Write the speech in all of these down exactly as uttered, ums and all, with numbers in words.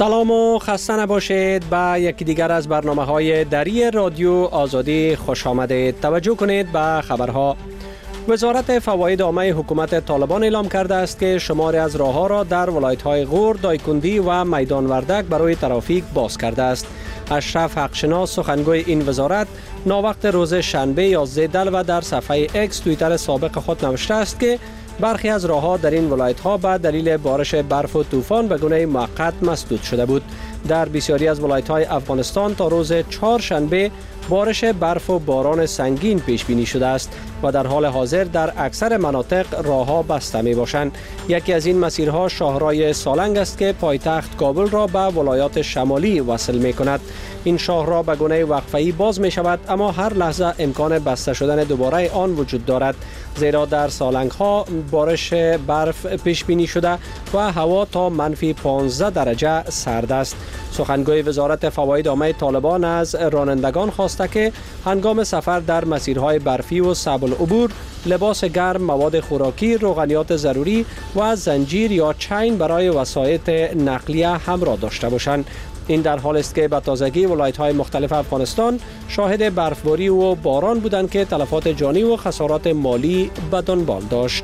سلام و خسته نباشید. به یکی دیگر از برنامه های دری رادیو آزادی خوش آمدید. توجه کنید به خبرها. وزارت فواید عامه حکومت طالبان اعلام کرده است که شماری از راه‌ها را در ولایت‌های غور، دایکندی و میدان وردک برای ترافیک باز کرده است. اشرف حقشناس سخنگوی این وزارت ناوقت روز شنبه یازده دلو در صفحه اکس توییتر سابق خود نوشته است که برخی از راه‌ها در این ولایت‌ها به دلیل بارش برف و طوفان به گونه موقت مسدود شده بود. در بسیاری از ولایت‌های افغانستان تا روز چهارشنبه بارش برف و باران سنگین پیش بینی شده است و در حال حاضر در اکثر مناطق راه‌ها بسته می باشند. یکی از این مسیرها شاهراه سالنگ است که پایتخت کابل را به ولایات شمالی وصل می کند. این شاهراه به گونه وقفه‌ای باز می شود، اما هر لحظه امکان بسته شدن دوباره آن وجود دارد، زیرا در سالنگ ها بارش برف پیش بینی شده و هوا تا منفی پانزده درجه سرد است. سخنگوی وزارت فواید عامه طالبان از رانندگان خواسته که هنگام سفر در مسیرهای برفی و صعب العبور لباس گرم، مواد خوراکی، روغنیات ضروری و زنجیر یا چین برای وسایط نقلیه همراه داشته باشند. این در حال است که به تازگی ولایت‌های مختلف افغانستان شاهد برفباری و باران بودند که تلفات جانی و خسارات مالی به دنبال داشت.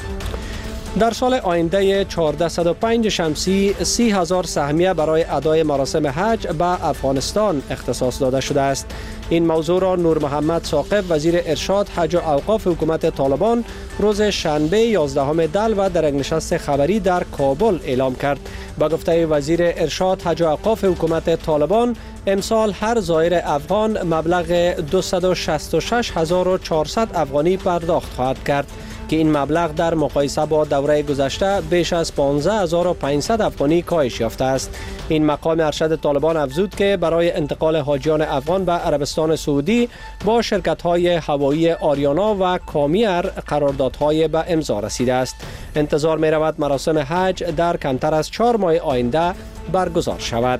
در سال آینده چهارصد و پنج شمسی سی هزار سهمیه برای ادای مراسم حج به افغانستان اختصاص داده شده است. این موضوع را نور محمد ثاقب وزیر ارشاد، حج و اوقاف حکومت طالبان روز شنبه یازدهم دلو در یک نشست خبری در کابل اعلام کرد. با گفته وزیر ارشاد، حج و اوقاف حکومت طالبان امسال هر زائر افغان مبلغ دویست و شصت و شش هزار و چهارصد افغانی پرداخت خواهد کرد که این مبلغ در مقایسه با دوره گذشته بیش از پانزده هزار و پانصد افغانی کاهش یافته است. این مقام ارشد طالبان افزود که برای انتقال حاجیان افغان به عربستان سعودی با شرکت‌های هوایی آریانا و کامیر قراردادهای به امضا رسیده است. انتظار می‌رود مراسم حج در کمتر از چهار ماه آینده برگزار شود.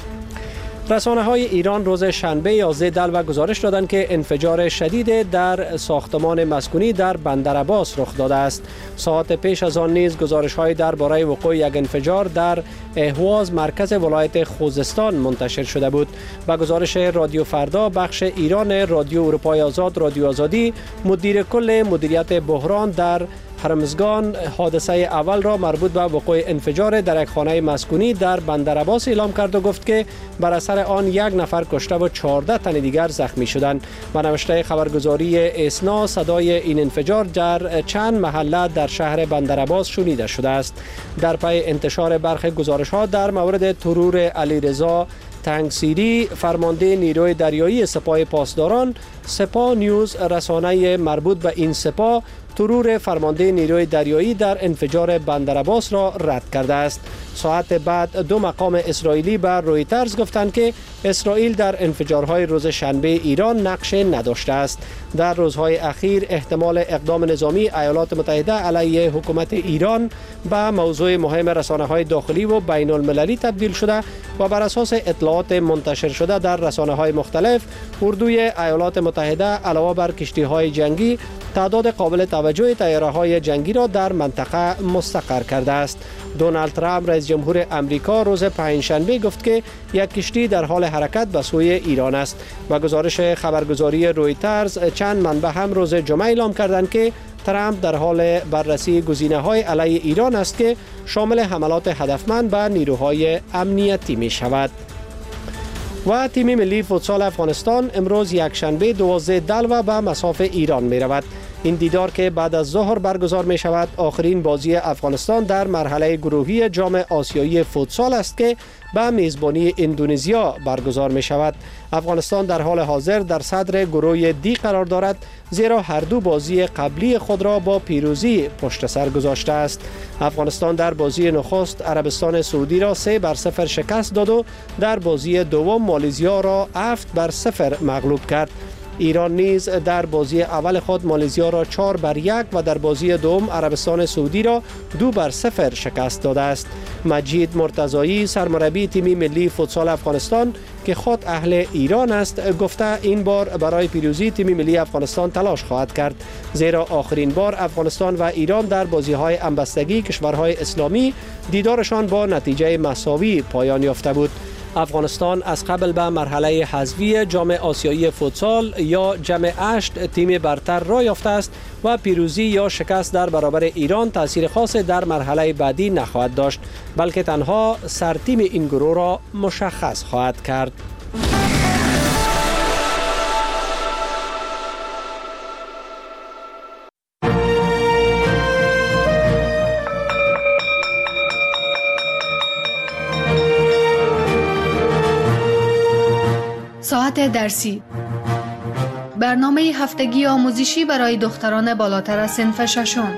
رسانه‌های ایران روز شنبه یازده دلو گزارش دادند که انفجار شدید در ساختمان مسکونی در بندر عباس رخ داده است. ساعت پیش از آن نیز گزارش‌های درباره وقوع یک انفجار در اهواز مرکز ولایت خوزستان منتشر شده بود. با گزارش رادیو فردا بخش ایران رادیو اروپای آزاد رادیو آزادی، مدیر کل مدیریت بحران در هرمزگان حادثه اول را مربوط به وقوع انفجار در یک خانه مسکونی در بندر عباس اعلام کرد و گفت که بر اثر آن یک نفر کشته و چهارده تن دیگر زخمی شدند. با نوشته خبرگزاری اسنا صدای این انفجار در چند محله در شهر بندر عباس شنیده شده است. در پی انتشار برخی گزارش‌ها در مورد ترور علیرضا تنگسیری فرمانده نیروی دریایی سپاه پاسداران، سپاه نیوز رسانه مربوط به این سپاه ترور فرمانده نیروی دریایی در انفجار بندر عباس را رد کرده است. ساعت بعد دو مقام اسرائیلی بر رویترز گفتند که اسرائیل در انفجارهای روز شنبه ایران نقش نداشته است. در روزهای اخیر احتمال اقدام نظامی ایالات متحده علیه حکومت ایران به موضوع مهم رسانه‌های داخلی و بین المللی تبدیل شده و بر اساس اطلاعات منتشر شده در رسانه‌های مختلف، اردوی ایالات متحده علاوه بر کشتی‌های جنگی تعداد قابل توجه طیاره‌های جنگی را در منطقه مستقر کرده است. دونالد ترامپ رئیس جمهور امریکا روز پنجشنبه گفت که یک کشتی در حال حرکت به سوی ایران است. و گزارش خبرگزاری رویترز چند منبع هم روز جمعه اعلام کردند که ترامپ در حال بررسی گزینه‌های علیه ایران است که شامل حملات هدفمند به نیروهای امنیتی می شود. و تیم ملی فوتسال افغانستان امروز یک شنبه دوازده دلو به مصاف ایران می رود. این دیدار که بعد از ظهر برگزار می شود آخرین بازی افغانستان در مرحله گروهی جام آسیایی فوتسال است که به میزبانی اندونزیا برگزار می شود. افغانستان در حال حاضر در صدر گروه دی قرار دارد، زیرا هر دو بازی قبلی خود را با پیروزی پشت سر گذاشته است. افغانستان در بازی نخست عربستان سعودی را سه بر صفر شکست داد و در بازی دوم مالزیا را هفت بر صفر مغلوب کرد. ایران نیز در بازی اول خود مالزیا را چهار بر یک و در بازی دوم عربستان سعودی را دو بر صفر شکست داده است. مجید مرتضایی سرمربی تیم ملی فوتسال افغانستان که خود اهل ایران است گفته این بار برای پیروزی تیم ملی افغانستان تلاش خواهد کرد، زیرا آخرین بار افغانستان و ایران در بازی‌های همبستگی کشورهای اسلامی دیدارشان با نتیجه مساوی پایان یافته بود. افغانستان از قبل به مرحله حذفی جام آسیایی فوتسال یا جام هشت تیم برتر را یافته است و پیروزی یا شکست در برابر ایران تأثیر خاص در مرحله بعدی نخواهد داشت، بلکه تنها سرتیم این گروه را مشخص خواهد کرد. ساعت درسی، برنامه هفتگی آموزشی برای دختران بالاتر از صنف ششم.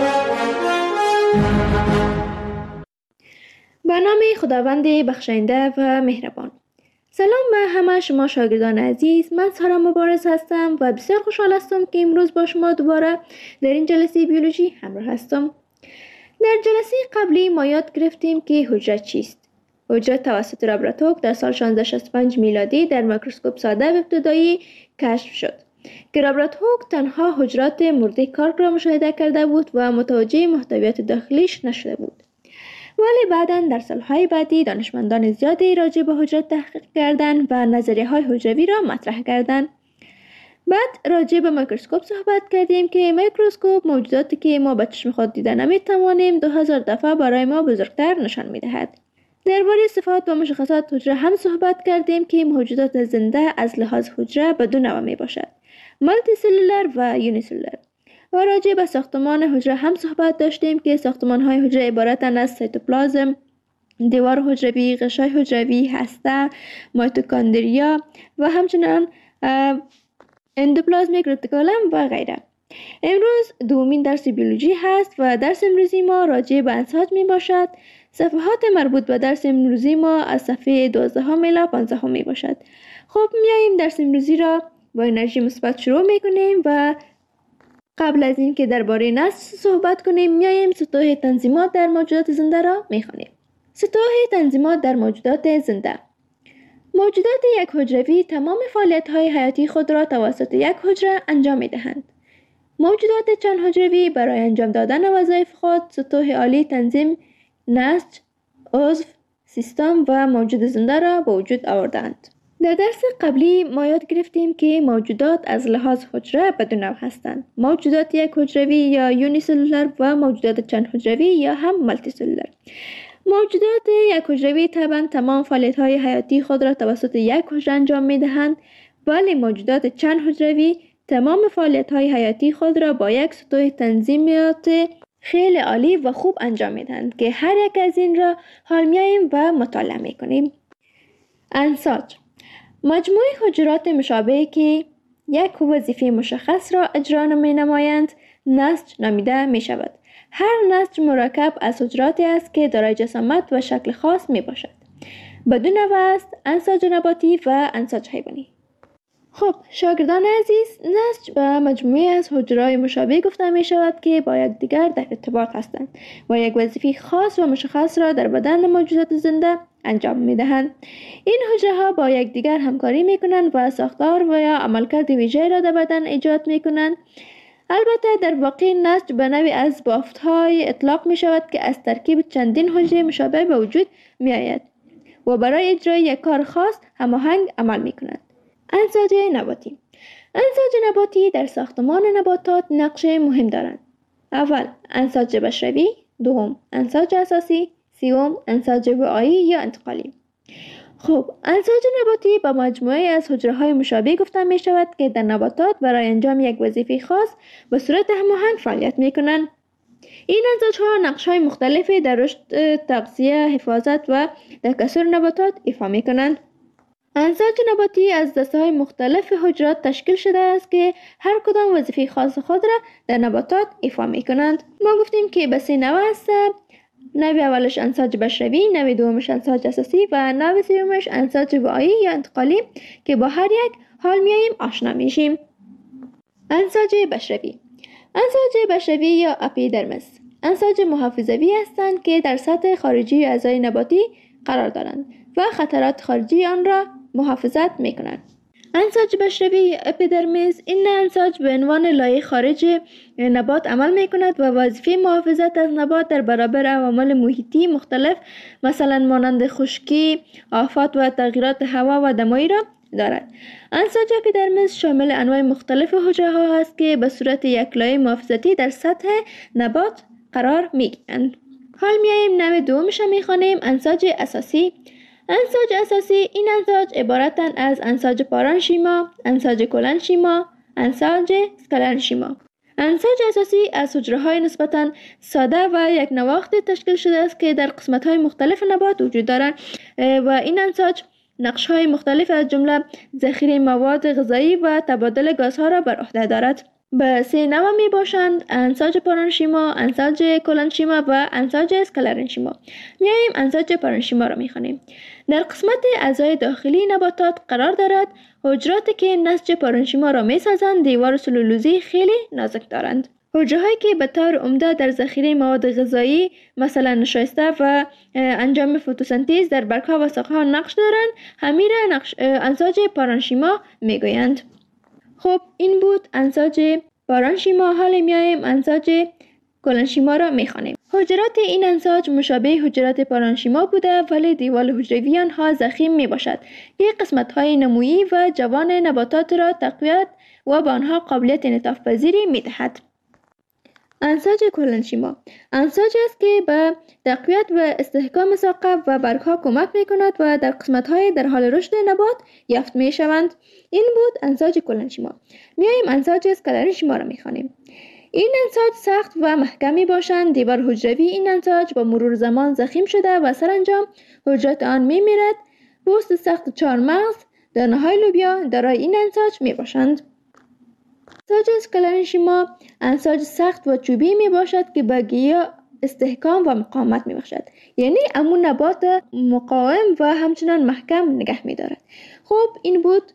برنامه خداوند بخشنده و مهربان. سلام به همه شما شاگردان عزیز، من سارا مبارز هستم و بسیار خوشحال هستم که امروز با شما دوباره در این جلسه بیولوژی همراه هستم. در جلسه قبلی ما یاد گرفتیم که حجره چیست. حجره توسط رابرت هوک در سال شانزده شصت و پنج میلادی در میکروسکوپ ساده و ابتدایی کشف شد که رابرت هوک تنها حجرات مرده کارک را مشاهده کرده بود و متوجه محتویات داخلیش نشده بود. ولی بعداً در سالهای بعدی دانشمندان زیادی راجع به حجره تحقیق کردند و نظریه های حجروی را مطرح کردند. بعد راجع به میکروسکوپ صحبت کردیم که میکروسکوپ موجوداتی که ما به چشم خود دیده نمی‌توانیم دو هزار دفعه برای ما بزرگتر نشان می‌دهد. درباره صفات و مشخصات حجره هم صحبت کردیم که موجودات زنده از لحاظ حجره به دو نوع می باشد: مالتی سلولر و یونی سلولر. و راجع به ساختمان حجره هم صحبت داشتیم که ساختمان های حجره عبارتند از سیتوپلازم، دیوار حجروی، غشای حجروی، هسته، مایتوکاندریا و همچنان اندوپلازمیک رتیکولم و غیره. امروز دومین درس بیولوژی هست و درس امروزی ما راجع به انساج می باشد. صفحات مربوط به درس امروزی ما از صفحه دوازده الی پانزده می باشد. خب میاییم درس امروزی را با انرژی مثبت شروع می کنیم و قبل از این که درباره نسل صحبت کنیم میاییم سطوح تنظیمات در موجودات زنده را می خوانیم. سطوح تنظیمات در موجودات زنده. موجودات یک حجروی تمام فعالیت های حیاتی خود را توسط یک حجره انجام می دهند. موجودات چند حجروی برای انجام دادن وظایف خود سطوح عالی تنظیم، نسج، عضو، سیستم و موجود زنده را به وجود آوردند. در درس قبلی ما یاد گرفتیم که موجودات از لحاظ حجره به دو نوع هستند: موجودات یک حجروی یا یونی سلولر و موجودات چند حجروی یا هم مالتی سلولر. موجودات یک حجروی طبعا تمام فعالیت های حیاتی خود را توسط یک حجره انجام می دهند، ولی موجودات چند حجروی تمام فعالیت های حیاتی خود را با یک سطوح تنظیمات خیلی عالی و خوب انجام میدهند که هر یک از این را حال میاییم و مطالعه میکنیم. انساج، مجموعه حجرات مشابه که یک وظیفه مشخص را اجرا می نمایند نسج نامیده می شود. هر نسج مرکب از حجراتی است که دارای جسامت و شکل خاص می باشد. بدون نوع است انساج نباتی و انساج حیوانی. خب شاگردان عزیز، نسج به مجموعه از حجره‌های مشابه گفته می شود که با یکدیگر در ارتباط هستند و یک وظیفه خاص و مشخص را در بدن موجودات زنده انجام می دهند. این حجره ها با یکدیگر همکاری می کنند و ساختار و یا عملکرد ویژه‌ای را در بدن ایجاد می کنند. البته در واقع نسج به نوعی از بافت‌های اطلاق می شود که از ترکیب چندین حجره مشابه به وجود می آید و برای اجرای یک کار خاص هماهنگ عمل می کنند. انساج نباتی. انساج نباتی در ساختمان نباتات نقش مهم دارند. اول انساج بشروی، دوم انساج اساسی، سوم انساج وعایی یا انتقالی. خب انساج نباتی با مجموعه از حجره‌های مشابه گفته می شود که در نباتات برای انجام یک وظیفه خاص به صورت هماهنگ فعالیت می کنند. این انساج‌ها نقش‌های مختلفی در رشد، تغذیه، حفاظت و تکثر نباتات ایفا می کنند. انساج نباتی از دسته‌های مختلف حجرات تشکیل شده است که هر کدام وظیفه خاص خود را در نباتات ایفا می کنند. ما گفتیم که به سه نوع است: نوع اولش انساج بشروی، نوع دومش انساج اساسی و نوع سومش انساج وعایی یا انتقالی که با هر یک حال میاییم آشنا میشیم. انساج بشروی. انساج بشروی یا اپیدرمس انساج محافظوی هستند که در سطح خارجی اعضای نباتی قرار دارند و خطرات خارجی آن را محافظت می کنند. انساج بشری اپیدرمیس، این انساج به عنوان لایه خارج نبات عمل می کند و وظیفه محافظت از نبات در برابر عوامل محیطی مختلف مثلا مانند خشکی، آفات و تغییرات هوا و دمایی را دارد. انساج اپیدرمیس شامل انواع مختلف حجره ها است که به صورت یک لایه محافظتی در سطح نبات قرار می گیرند. حال میاییم نوع دومش را می خوانیم، انساج اساسی. انساج اساسی، این انساج عبارتند از انساج پارانشیما، انساج کلنشیما، انساج اسکلنشیما. انساج اساسی از حجره های نسبتاً ساده و یک نواخت تشکیل شده است که در قسمت های مختلف نبات وجود دارند و این انساج نقش های مختلف از جمله ذخیره مواد غذایی و تبادل گازها را بر عهده دارد. به سه نوع می باشند: انساج پارانشیما، انساج کلنشیما و انساج اسکلرنشیما. میاییم انساج پارانشیما را میخوانیم. در قسمت اعضای داخلی نباتات قرار دارد. حجراتی که نسج پارانشیما را میسازند دیوار سلولوزی خیلی نازک دارند. حجرهایی که به طور عمده در ذخیره مواد غذایی مثلا نشایسته و انجام فتوسنتز در برگ‌ها و ساقه‌ها نقش دارند، همین را نقش انساج پارانشیما میگویند. خب این بود انساج پارانشیما. حال میاییم انساج کلنشیما را میخوانیم. حجرات این انساج مشابه حجرات پارانشیما بوده ولی دیوال حجروی آنها ضخیم می باشد که قسمت های نمویی و جوان نباتات را تقویت و به آنها قابلیت انعطاف پذیری می دهد. انساج کلنشیما انساج است که به تقویت و استحکام ساقه و برگها کمک می کند و در قسمت های در حال رشد نبات یافت می شوند. این بود انساج کلنشیما. میاییم انساج اسکلرنشیما را می خوانیم. این انساج سخت و محکمی باشند. دیوار حجروی این انساج با مرور زمان ضخیم شده و سرانجام حجرات آن می میرد. پوست سخت چهارمغز، دانه های لوبیا دارای این انساج می باشند. انساج اسکلرنشیما انساج سخت و چوبی می باشد که به گیاه استحکام و مقاومت می بخشد، یعنی امون نبات مقاوم و همچنان محکم نگه می دارد. خب این بود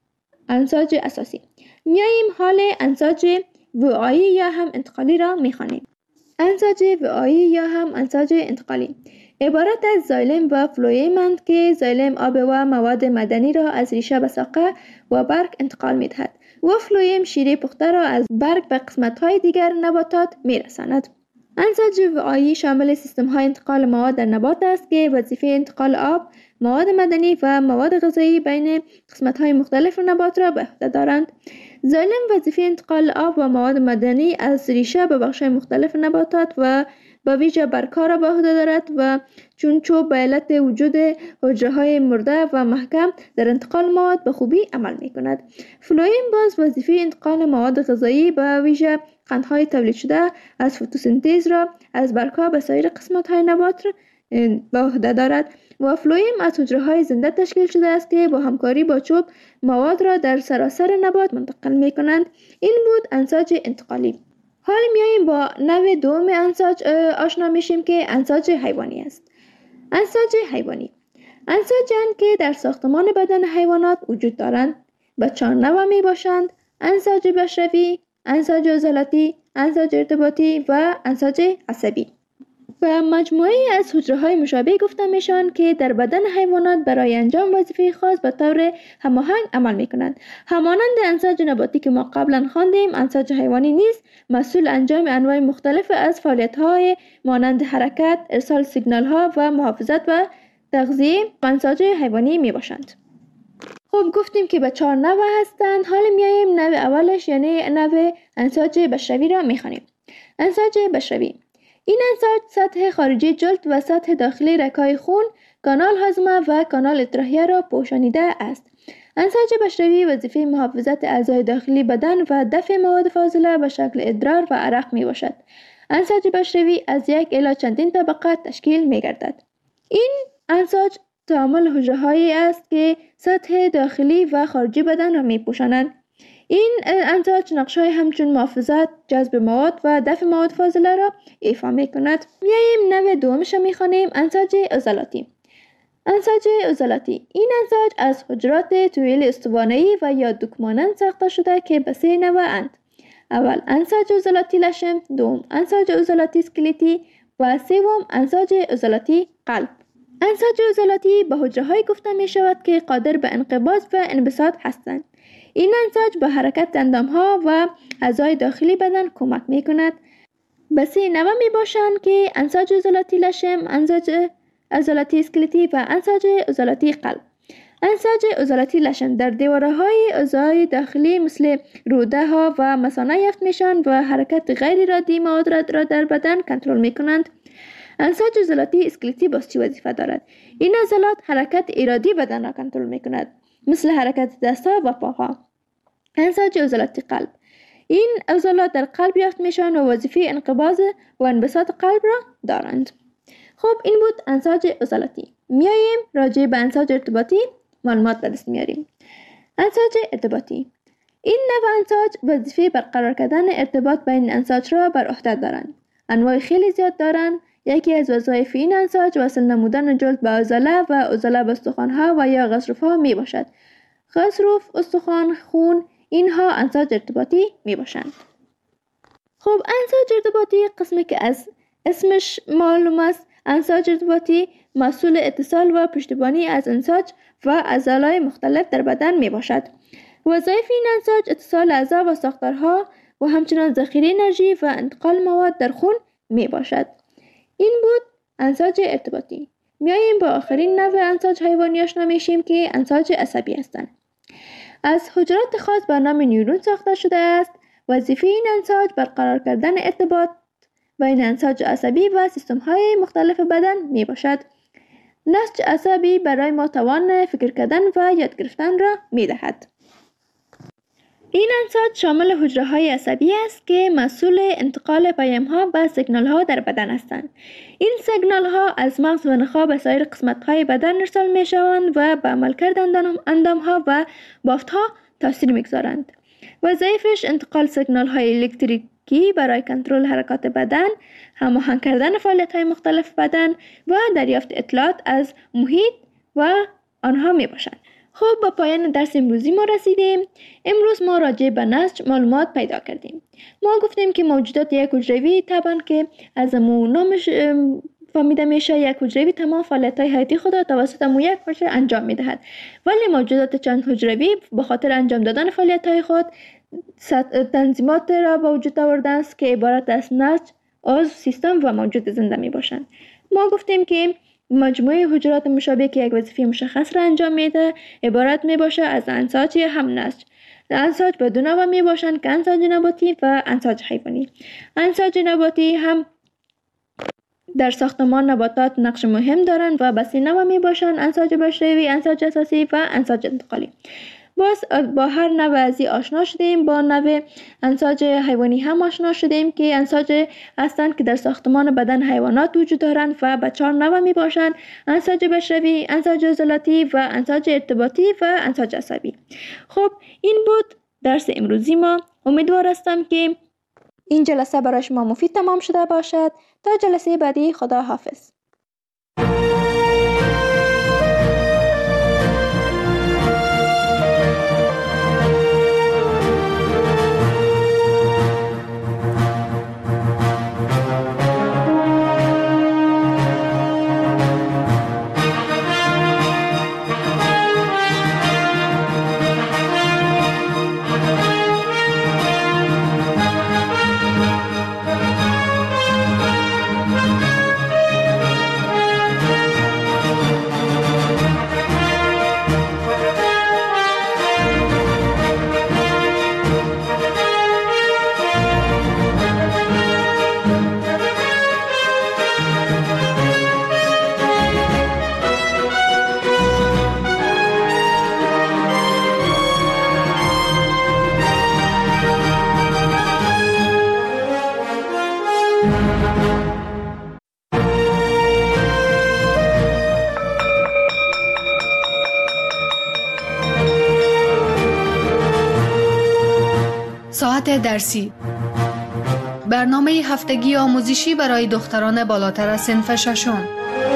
انساج اساسی. میاییم حال انساج وعایی یا هم انتقالی را میخوانیم. انساج وعایی یا هم انساج انتقالی عبارت از زایلم و فلویمند که زایلم آب و مواد معدنی را از ریشه به ساقه و برگ انتقال میدهد و فلویم شیره پخته را از برگ به قسمت های دیگر نباتات میرساند. انساج وعایی شامل سیستم های انتقال مواد در نبات است که وظیفه انتقال آب، مواد معدنی و مواد غذایی بین قسمت های مختلف نبات را به عهده دارند. زایلم وظیفه انتقال آب و مواد معدنی از ریشه به بخش مختلف نباتات و به ویژه برگ‌ها را به عهده دارد و چون چوب به علت وجود حجره‌های مرده و محکم در انتقال مواد به خوبی عمل می‌کند. فلویم باز وظیفه انتقال مواد غذایی به ویژه قندهای تولید شده از فتوسنتز را از برگ‌ها به سایر قسمت‌های نبات به عهده دارد و فلویم از حجره‌های زنده تشکیل شده است که با همکاری با چوب مواد را در سراسر نبات منتقل می‌کنند. این بود انساج انتقالی. حال میاییم با نوع دوم انساج آشنا میشیم که انساج حیوانی است. انساج حیوانی انساج‌اند که در ساختمان بدن حیوانات وجود دارند. به چهار نوع می باشند: انساج بشری، انساج عضلاتی، انساج ارتباطی و انساج عصبی. و مجموعه از حجره‌های مشابه گفته میشن که در بدن حیوانات برای انجام وظیفه خاص به طور هماهنگ عمل میکنند. همانند انساج نباتی که ما قبلا خواندیم، انساج حیوانی نیز مسئول انجام انواع مختلف از فعالیت‌های مانند حرکت، ارسال سیگنال‌ها و محافظت و تغذیه انساج حیوانی میباشند. خب گفتیم که به چهار نوع هستند. حالا میاییم نوع اولش یعنی نوع انساج بشری را میخوانیم. انساج بشری این انساج سطح خارجی جلد و سطح داخلی رگ‌های خون، کانال هاضمه و کانال اطراحیه را پوشانیده است. انساج بشری وظیفه محافظت اعضای داخلی بدن و دفع مواد فاضله به شکل ادرار و عرق می باشد. انساج بشری از یک الی چندین طبقه تشکیل می گردد. این انساج تعامل حجره‌هایی است که سطح داخلی و خارجی بدن را می پوشانند. این انساج نقش‌های همچون محافظت، جذب مواد و دفع مواد فاضله را ایفا می‌کند. میاییم نوع دومش را می‌خوانیم، انساج عضلاتی. انساج عضلاتی این انساج از حجرات طویل استوانه‌ای و یا دوکمانند ساخته شده که به سه نوع اند. اول انساج عضلاتی لشم، دوم انساج عضلاتی اسکلتی و سوم انساج عضلاتی قلب. انساج عضلاتی به حجره‌های گفته می شود که قادر به انقباض و انبساط هستند. این انساج به حرکت اندام‌ها و اعضای داخلی بدن کمک می کند. به سه نوع می باشند که انساج عضلاتی لشم، انساج عضلاتی اسکلتی و انساج عضلاتی قلب. انساج عضلاتی لشم در دیواره‌های اعضای داخلی مثل روده ها و مثانه یافت میشن و حرکت غیر ارادی مواد را در بدن کنترل می کنند. انساج عضلاتی اسکلتی باز چی وظیفه دارد؟ این عضلات حرکت ارادی بدن را کنترل می کند، مثل حرکت دستها و پاها. انساج عضلاتی قلب، این عضلات در قلب یافت میشن و وظیفه انقباض و انبساط قلب را دارند. خب این بود انساج عضلاتی. میاییم راجع به انساج ارتباطی معلومات به دست میاریم. انساج ارتباطی، این نوع انساج وظیفه برقرار کردن ارتباط بین انساج را بر عهده دارند. انواع خیلی زیاد دارند. یکی از وظایف این انساج وصل نمودن جلد به عضله و عضله به استخوان‌ها و یا غضروف‌ها می باشد. غضروف، استخوان، خون، اینها انساج ارتباطی می باشند. خب انساج ارتباطی قسمی که از اسمش معلوم است، انساج ارتباطی مسئول اتصال و پشتیبانی از انساج و عضلات مختلف در بدن می باشد. وظایف این انساج اتصال اعضا و ساختارها و همچنان ذخیره انرژی و انتقال مواد در خون می باشد. این بود انساج ارتباطی. میاییم با آخرین نوع انساج حیوانی آشنا میشیم که انساج عصبی هستند. از حجرات خاص به نام نیورون ساخته شده است. وظیفه این انساج برقرار کردن ارتباط بین انساج عصبی و سیستم های مختلف بدن می باشد. نسج عصبی برای ما توان فکر کردن و یاد گرفتن را می دهد. این انساج شامل حجره های عصبی است که مسئول انتقال پیام ها و سیگنال ها در بدن هستند. این سیگنال ها از مغز و نخاع به سایر قسمت های بدن ارسال می شوند و به عملکرد اندام ها و بافت ها تاثیر می گذارند. وظایفش انتقال سیگنال های الکتریکی برای کنترل حرکات بدن، هماهنگ کردن فعالیت های مختلف بدن و دریافت اطلاعات از محیط و آنها می باشند. خب با پایان درس امروزی ما رسیدیم. امروز ما راجع به نسج معلومات پیدا کردیم. ما گفتیم که موجودات یک حجروی طبعا که از مو نامش فهمیده میشه، یک حجروی تمام فعالیت‌های حیاتی خود را توسط مو یک حجره انجام میدهد، ولی موجودات چند حجروی به خاطر انجام دادن فعالیت‌های خود تنظیمات را به وجود آورده است که عبارت از نسج، عضو، سیستم و موجود زنده می باشند. ما گفتیم که مجموعه حجرات مشابه که یک وظیفه مشخص را انجام میده عبارت می باشه از انساج یا هم نسج. انساج به دو نوع می باشند که انساج نباتی و انساج حیوانی. انساج نباتی هم در ساختمان نباتات نقش مهم دارند و به سه نوع می باشند: انساج بشری، انساج اساسی و انساج انتقالی. باز با هر نوع از این آشنا شدیم. با نوع انساج حیوانی هم آشنا شدیم که انساج هستند که در ساختمان بدن حیوانات وجود دارند و به چهار نوع می باشند: انساج بشری، انساج عضلاتی و انساج ارتباطی و انساج عصبی. خب این بود درس امروزی ما. امیدوار هستم که این جلسه برای شما مفید تمام شده باشد. تا جلسه بعدی، خدا حافظ. ساعت درسی، برنامه هفتگی آموزشی برای دختران بالاتر از صنف ششم.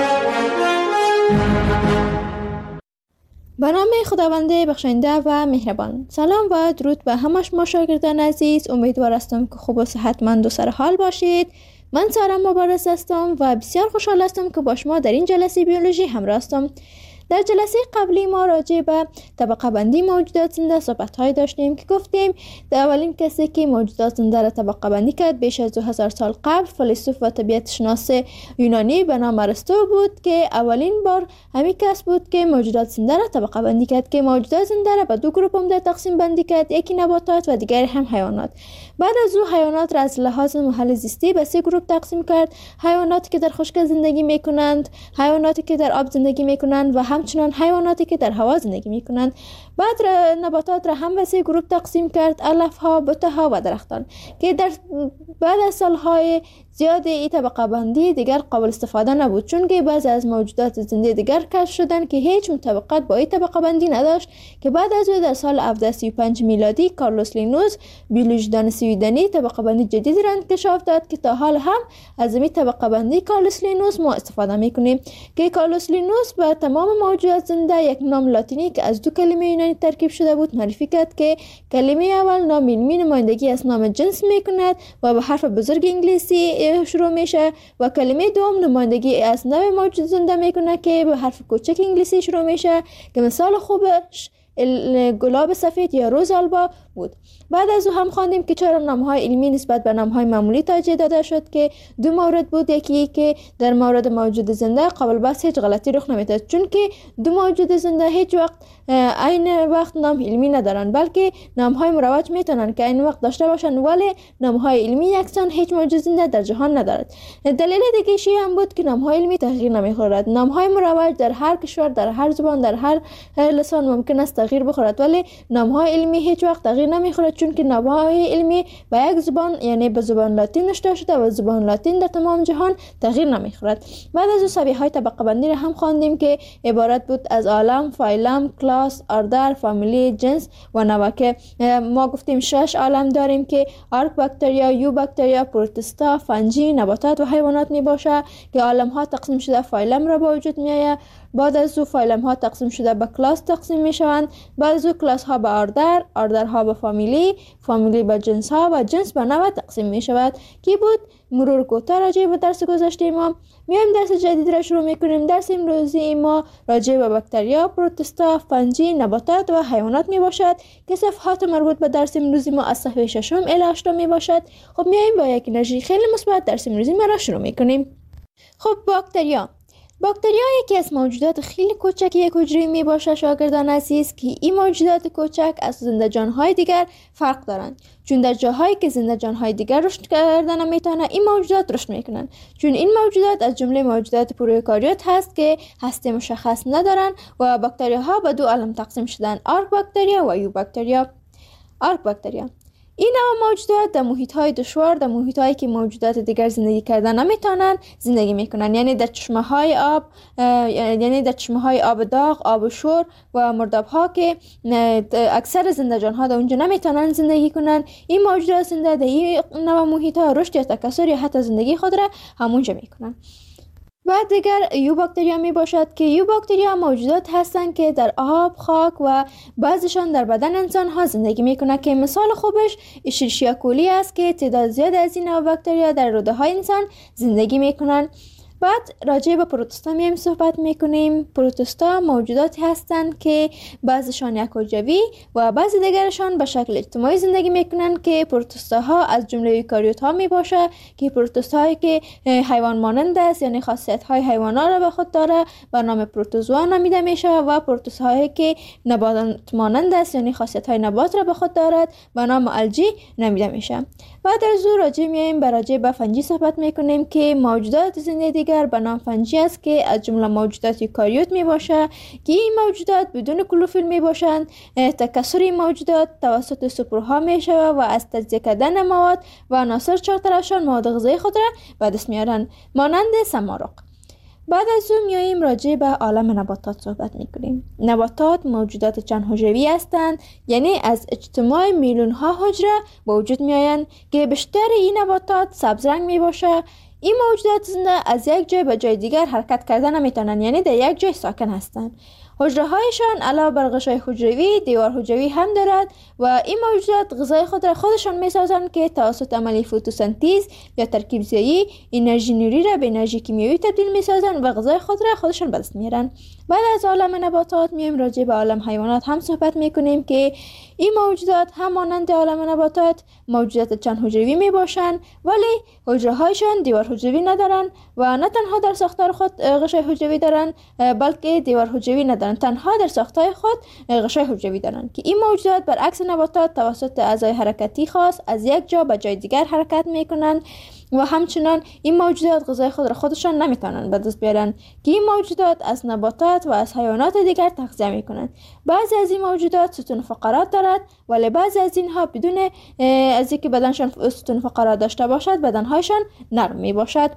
به نام خداوند بخشنده و مهربان. سلام و درود به همه شما شاگردان عزیز. امیدوار هستم که خوب و صحتمند و سرحال باشید. من سارا مبارز هستم و بسیار خوشحال هستم که با شما در این جلسه بیولوژی همراه هستم. در جلسه قبلی ما راجع به طبقه بندی موجودات زنده صحبت های داشتیم که گفتیم در اولین کسی که موجودات زنده را طبقه بندی کرد بیش از دو هزار سال قبل فیلسوف و طبیعت شناس یونانی به نام ارسطو بود که اولین بار همین کس بود که موجودات زنده را طبقه بندی کرد که موجودات زنده را به دو گروه عمده تقسیم بندی کرد، یکی نباتات و دیگری هم حیوانات. بعد از او حیوانات را از لحاظ محل زیستی به سه گروه تقسیم کرد: حیواناتی که در خشک زندگی میکنند، حیواناتی که در آب زندگی میکنند و همچنان حیواناتی که در هوا زندگی میکنند. بعد نباتات را هم به سه گروه تقسیم کرد: علف ها، بوته ها و درختان، که در بعد از سالهای زیاد این طبقه بندی دیگر قابل استفاده نبود، چون که بعضی از موجودات زنده دیگر کشف شدند که هیچ مطابقت با این طبقه بندی نداشت، که بعد از او در سال هفتصد و سی و پنج میلادی کارلوس لینوس بیولوژیدان سوئدنی طبقه بندی جدیدی را انکشاف داد که تا حال هم از این طبقه بندی کارلوس لینوس ما استفاده میکنیم، که کارلوس لینوس به تمام موجودات زنده یک نام لاتینی که از دو کلمه یونانی ترکیب شده بود معرفی کرد که کلمه اول نام علمی نمایندگی از نام جنس میکند و به حرف بزرگ انگلیسی شروع میشه و کلمه دوم نمایندگی از نوع موجود زنده میکنه که به حرف کوچک انگلیسی شروع میشه که مثال خوبش گلاب سفید یا روز آلبا بود. بعد از او هم خواندیم که چرا نامهای علمی نسبت به نامهای معمولی توجیه داده شد، که دو مورد بود. یکی که در مورد موجود زنده قابل بحث هیچ غلطی رخ نمیداد، چون که دو موجود زنده هیچ وقت عین وقت نام علمی ندارن، بلکه نامهای مروج میتونن که عین وقت داشته باشن، ولی نامهای علمی یکسان هیچ موجود زنده در جهان ندارد. دلیل دیگه هم بود که نامهای علمی تغییر نمیخورد. نامهای مروج در هر کشور، در هر زبان، در هر لسان ممکن است تغییر بخورد، ولی نامهای علمی هیچ وقت تغییر نمیخورد، چون که نامهای علمی به یک زبان یعنی به زبان لاتین نوشته شده و زبان لاتین در تمام جهان تغییر نمیخورد. بعد از او شبیه های طبقه بندی را هم خواندیم که عبارت بود از عالم، فایلم، کلاس، اردر، فامیلی، جنس و نوع، که ما گفتیم شش عالم داریم که آرک باکتریا، یو باکتریا، پروتستا، فنجی، نباتات و حیوانات می باشه، که عالم ها تقسیم شده فایلم را با وجود می آید. بعد از او فایلم ها تقسیم شده به کلاس تقسیم می شوند. بعد از او کلاس ها به آردر، آردر ها به فامیلی، فامیلی به جنس ها و جنس به نوع تقسیم می شود. کی بود مرور کوتاه راجع به درس گذشته ما. میایم درس جدید را شروع میکنیم. درس امروزی ما راجع به باکتریا، پروتستا، فنجی، نباتات و حیوانات می باشد که صفحات مربوط به درس امروزی ما از صفحه ششم الی هشتم می باشد. خب میایم با یک انرژی خیلی مثبت درس امروزی ما را شروع میکنیم. خب باکتریا باکتریا یکی از موجودات خیلی کوچک یک حجره می باشه شاگردان عزیز، که این موجودات کوچک از زنده جانهای دیگر فرق دارند، چون در جاهایی که زنده جانهای دیگر رشد کردن نمیتونه این موجودات رشد میکنن، چون این موجودات از جمله موجودات پروکاریوت هست که هسته مشخص ندارن و باکتریاها به دو عالم تقسیم شدن: آرک باکتریا و یو باکتریا. آرک باکتریا این نوع موجودات در محیط‌های دشوار، در محیط‌هایی که موجودات دیگر زندگی کردن نمیتونن زندگی میکنن، یعنی در چشمه‌های آب، یعنی در چشمه‌های آب داغ، آب شور و مرداب‌ها که اکثر زنده جان‌ها در اونجا نمیتونن زندگی کنن. این موجودات زنده در این نوع محیط‌ها رشد یا تکثر یا حتی زندگی خود را همونجا میکنن. بعد دیگر یو باکتریا می باشد که یو باکتریا موجودات هستند که در آب، خاک و بعضیشان در بدن انسان ها زندگی می کنند، که مثال خوبش اشریشیا کولی است که تعداد زیاد از این نوع باکتریا در روده های انسان زندگی می کنند. بعد راجع به پروتستا میایم صحبت میکنیم. پروتستا موجوداتی هستند که بعضیشان یک حجروی و بعضی دیگرشان به شکل اجتماعی زندگی میکنند، که پروتستا ها از جمله ایوکاریوت ها می باشه، که پروتستا هایی که حیوان مانند است یعنی خاصیت های حیوانات را به خود داره به نام پروتوزوا نامیده میشه، و پروتوزوا هایی که نبات مانند است یعنی خاصیت های نبات را به خود دارد به نام الژی نامیده میشه. بعد از او راجع میایم به راجع به فنجی صحبت میکنیم که موجودات زنده دیگر به نام فنجی است که از جمله موجودات یوکاریوت می باشه، که این موجودات بدون کلوروفیل می باشند. تکثر این موجودات توسط سپرها می شود و از تجزیه کردن مواد و عناصر چهارطرفشان مواد غذایی خود را به دست میارند، مانند سمارق. بعد از اون میاییم راجع به عالم نباتات صحبت میکنیم. نباتات موجودات چند حجروی هستند، یعنی از اجتماع میلیون ها حجره به وجود میآیند، که بیشتر این نباتات سبز رنگ می باشه. این موجودات زنده از یک جای به جای دیگر حرکت کردن نمیتونن، یعنی در یک جای ساکن هستند. حجره هایشان علاوه بر غشای حجروی دیوار حجروی هم دارد و این موجودات غذای خود را خودشان می سازند که توسط عملیه فتوسنتز یا ترکیب زایی انرژی نوری را به انرژی کیمیایی تبدیل می سازند و غذای خود را خودشان به دست میارند. بعد از عالم نباتات میایم راجع به عالم حیوانات هم صحبت میکنیم که این موجودات هم مانند عالم نباتات موجودات چند حجروی می باشند، ولی حجره هایشان دیوار حجروی ندارند و نه تنها در ساختار خود غشای حجروی دارند بلکه دیوار حجروی ندارند، تنها در ساختار خود غشای حجروی دارند که این موجودات برعکس نباتات توسط اعضای حرکتی خاص از یک جا به جای دیگر حرکت میکنند و همچنان این موجودات غذای خود را خودشان نمیتونند به دست بیارند که این موجودات از نباتات و از حیوانات دیگر تغذیه میکنند. بعضی از این موجودات ستون فقرات دارد ولی بعضی از اینها بدون از اینکه بدنشان ستون فقرات داشته باشد بدنهایشان نرم می باشد.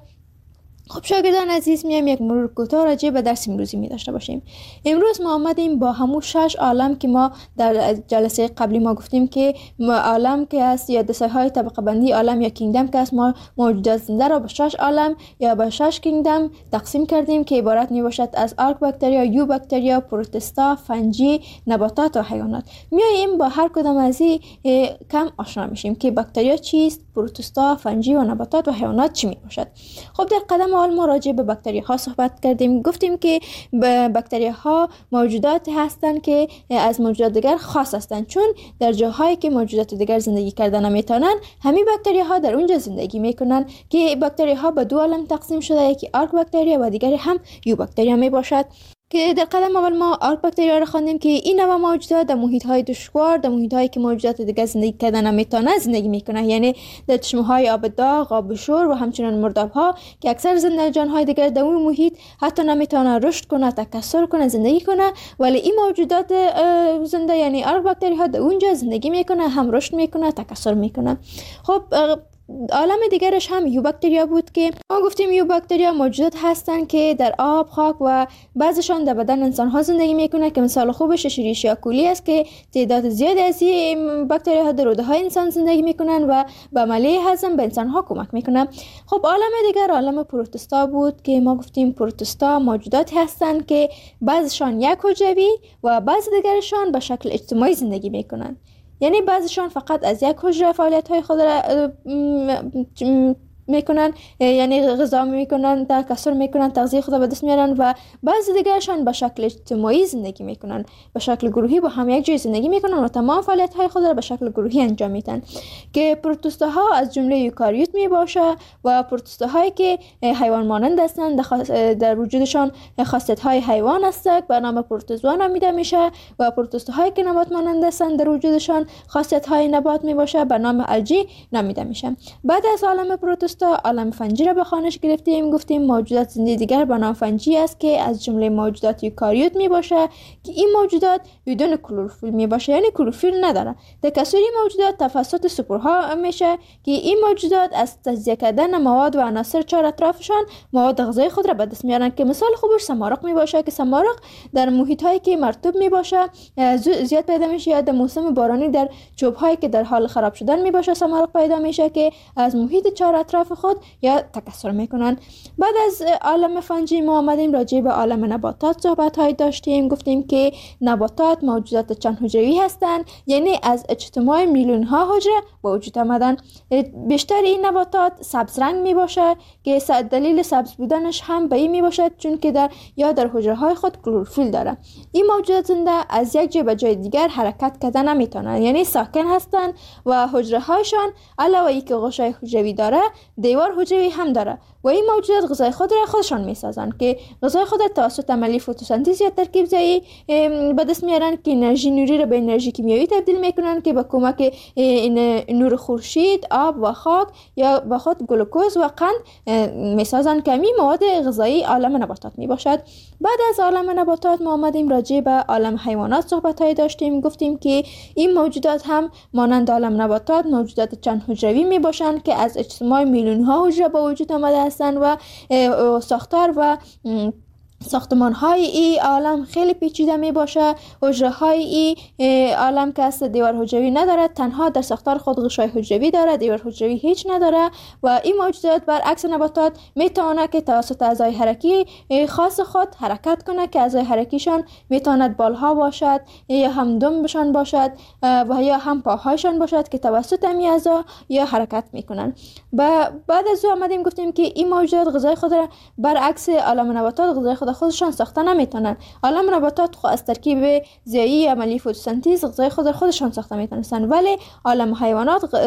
خب شاگردان عزیز، میایم یک مرور کوتاه راجع به درس امروزی می داشته باشیم. امروز ما آمدیم با همون شش عالم که ما در جلسه قبلی ما گفتیم که عالم که است یا دسته های طبقه بندی عالم یا کینگدم که است، ما موجودات زنده را به شش عالم یا به شش کینگدم تقسیم کردیم که عبارت می باشد از آرک باکتریا، یو باکتریا، پروتستا، فنجی، نباتات و حیوانات. میایم با هر کدام از این کم آشنا میشیم که باکتریا چیست، پروتستا، فنجی و نباتات و حیوانات چی می باشد. خب در قدم اول ما راجع به باکتریا ها صحبت کردیم. گفتیم که باکتریا ها موجودات هستند که از موجودات دیگر خاص هستند، چون در جاهایی که موجودات دیگر زندگی کردن نمیتونن همین باکتریا ها در اونجا زندگی میکنن که باکتریا ها به دو عالم تقسیم شده، یکی آرک باکتریا و دیگری هم یو باکتریا می باشد که در قدم اول ما آرک باکتریا را خواندیم که این نوع موجودات در محیط های دشوار، در محیط هایی که موجودات دیگر زندگی کردن نمیتونن زندگی میکنه، یعنی در چشمه های آب داغ، آب شور و همچنین مرداب ها که اکثر زندگان های دیگر در اون محیط حتی نمیتونه رشد کنه، تکثر کنه، زندگی کنه، ولی این موجودات زنده یعنی آرک باکتریا ها در اونجا زندگی میکنه، هم رشد میکنه، تکثر میکنه. خب عالم دیگرش هم یو باکتریا بود که ما گفتیم یو باکتریا موجودات هستند که در آب، خاک و بعضشان در بدن انسان ها زندگی میکنه که مثال خوبش اشریشیا کولی است که تعداد زیادی از این باکتریا ها در روده های انسان زندگی میکنن و به عملیه هضم به انسان ها کمک میکنه. خب عالم دیگر عالم پروتستا بود که ما گفتیم پروتستا موجودات هستند که بعضشان یک حجروی و بعض دیگرشان به شکل اجتماعی زندگی میکنن، یعنی بعضیشان فقط از یک حجره فعالیت های خود را میکنن، یعنی غذا میکنن، تکثر میکنن، تغذیه خود را به دست میارن و بعضی دیگرشان به شکل اجتماعی زندگی میکنن، به شکل گروهی با هم یک جای زندگی میکنن و تمام فعالیت های خود را به شکل گروهی انجام میدن که پروتوستاها از جمله یوکاریوت میباشه و پروتوستاهایی که حیوان مانند هستند در وجودشان خاصیت های حیوان هستند به نام پروتوزوا نامیده میشه و پروتوستاهایی که نبات مانند هستند در وجودشان خاصیت های نبات میباشه به نام الژی نامیده میشه. بعد از عالم پروتوستا عالم فنجی را به خوانش گرفتیم. گفتیم موجودات زنده دیگر به نام فنجی است که از جمله موجودات یوکاریوت می باشه که این موجودات بدون کلروفیل می باشه، یعنی کلروفیل نداره. تکثر موجودات توسط سپورها میشه که این موجودات از تجزیه کردن مواد و عناصر چهار اطرافشان مواد غذایی خود را به دست میارن که مثال خوبش سمارق می باشه که سمارق در محیط هایی که مرطوب می باشه زیاد پیدا میشه، یا در موسم بارانی در چوب هایی که در حال خراب شدن می باشه سمارق پیدا میشه که از محیط چهار اطراف خود یا تکثر میکنن. بعد از عالم فنجی ما آمدیم راجع به عالم نباتات صحبت های داشتیم. گفتیم که نباتات موجودات چند حجروی هستند، یعنی از اجتماع میلیون ها حجره به وجود آمدن. بیشتر این نباتات سبز رنگ می باشه که دلیل سبز بودنش هم به این می باشد چون که در یا در حجره های خود کلروفیل داره. این موجودات زنده از یک جای به جای دیگر حرکت کردن نمیتونن، یعنی ساکن هستند و حجره هایشان علاوه اینکه غشای حجروی داره دیوار حجروی هم داره و این موجودات غذای خود را خودشان میسازند که غذای خود را توسط عملیه فتوسنتز یا ترکیب زایی به دست میارن که انرژی نوری را به انرژی کیمیایی تبدیل میکنن که با کمک نور خورشید، آب و خاک یا با خود گلوکوز و قند میسازن که این مواد غذایی عالم نباتات میباشد. بعد از عالم نباتات ما آمدیم راجع به عالم حیوانات صحبت های داشتیم. گفتیم که این موجودات هم مانند عالم نباتات موجودات چند حجروی میباشند که از اجتماع میلیون ها حجره به وجود آمده هستند و ساختار و ساختمان های ای عالم خیلی پیچیده می باشه. حجره های ای عالم که است دیوار حجروی ندارد، تنها در ساختار خود غشای حجروی داره، دیوار حجروی هیچ نداره. و این موجودات برعکس نباتات می تواند که توسط اعضای حرکی خاص خود حرکت کنه که اعضای حرکیشان می تواند بالها باشد یا هم دمبشان باشد و یا هم پاهایشان باشد که توسط امی اعضا یا حرکت می کنن. و بعد از او آمدیم گفتیم که این موجودات غذای خود را برعکس عالم نباتات غذای خود خودشان ساخته نمیتونن. عالم نباتات خود از ترکیب ضیایی عملی فتوسنتز غذای خود خودشان ساخته میتونن، ولی عالم حیوانات